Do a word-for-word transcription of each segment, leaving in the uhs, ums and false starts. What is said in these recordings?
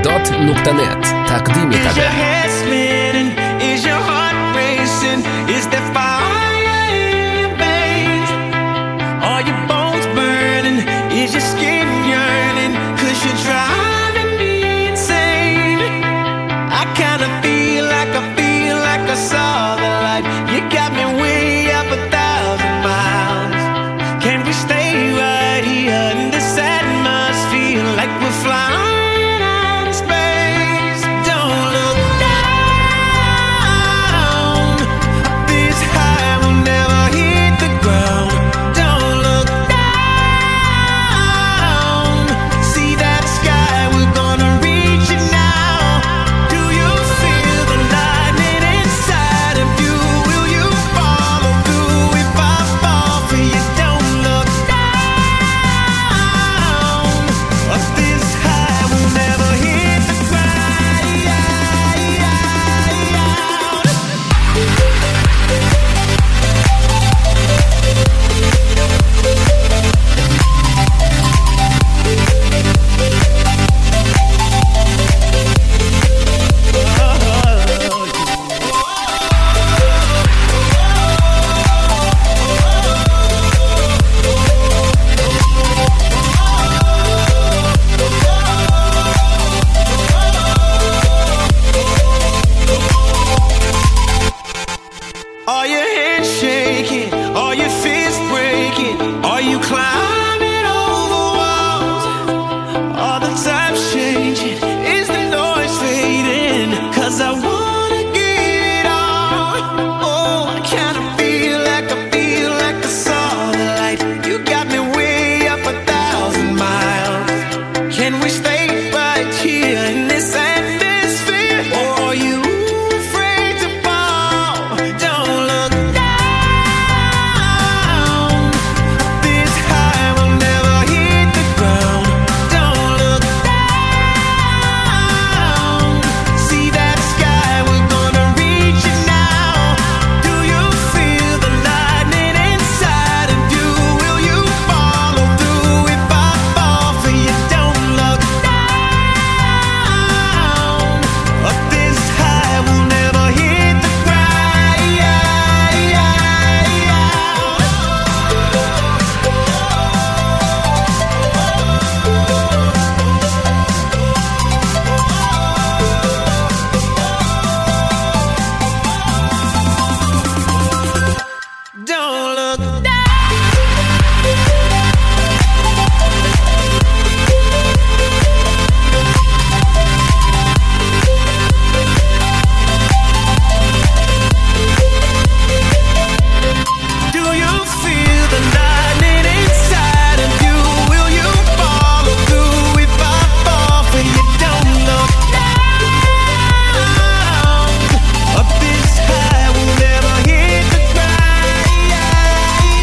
ווידות נקודה נט, תקדים יתאבד. Are your hands shaking? Are your fists breaking? Are you climbing over walls? Are the times changing? Is the noise fading? Cause I wanna give it all. Oh, I kinda feel like I feel like I saw the light. You got me way up a thousand miles. Can we stay right here in this atmosphere? Or are you afraid to fall? Don't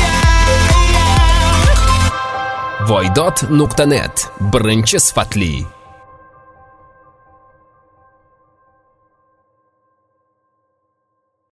ווידות נקודה נט, ברנצ'ה שפת לי.